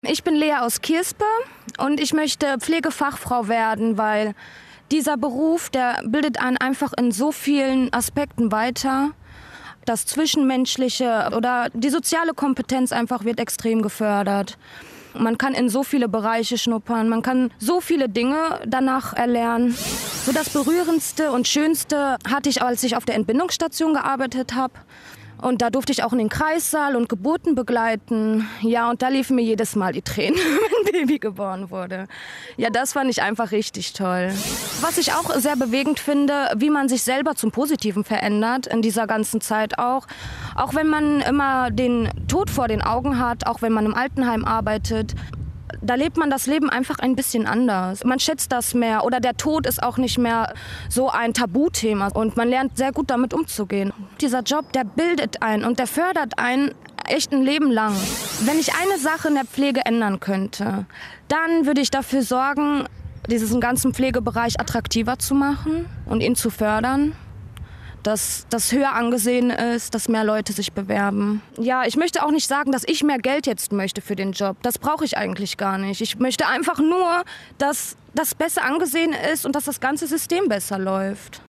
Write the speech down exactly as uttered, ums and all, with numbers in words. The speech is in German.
Ich bin Lea aus Kierspe und ich möchte Pflegefachfrau werden, weil dieser Beruf, der bildet einen einfach in so vielen Aspekten weiter. Das Zwischenmenschliche oder die soziale Kompetenz einfach wird extrem gefördert. Man kann in so viele Bereiche schnuppern, man kann so viele Dinge danach erlernen. So das Berührendste und Schönste hatte ich, als ich auf der Entbindungsstation gearbeitet habe. Und da durfte ich auch in den Kreissaal und Geburten begleiten. Ja, und da liefen mir jedes Mal die Tränen, wenn ein Baby geboren wurde. Ja, das fand ich einfach richtig toll. Was ich auch sehr bewegend finde, wie man sich selber zum Positiven verändert in dieser ganzen Zeit auch. Auch wenn man immer den Tod vor den Augen hat, auch wenn man im Altenheim arbeitet. Da lebt man das Leben einfach ein bisschen anders. Man schätzt das mehr oder der Tod ist auch nicht mehr so ein Tabuthema und man lernt sehr gut damit umzugehen. Dieser Job, der bildet einen und der fördert einen echt ein Leben lang. Wenn ich eine Sache in der Pflege ändern könnte, dann würde ich dafür sorgen, diesen ganzen Pflegebereich attraktiver zu machen und ihn zu fördern. Dass das höher angesehen ist, dass mehr Leute sich bewerben. Ja, ich möchte auch nicht sagen, dass ich mehr Geld jetzt möchte für den Job. Das brauche ich eigentlich gar nicht. Ich möchte einfach nur, dass das besser angesehen ist und dass das ganze System besser läuft.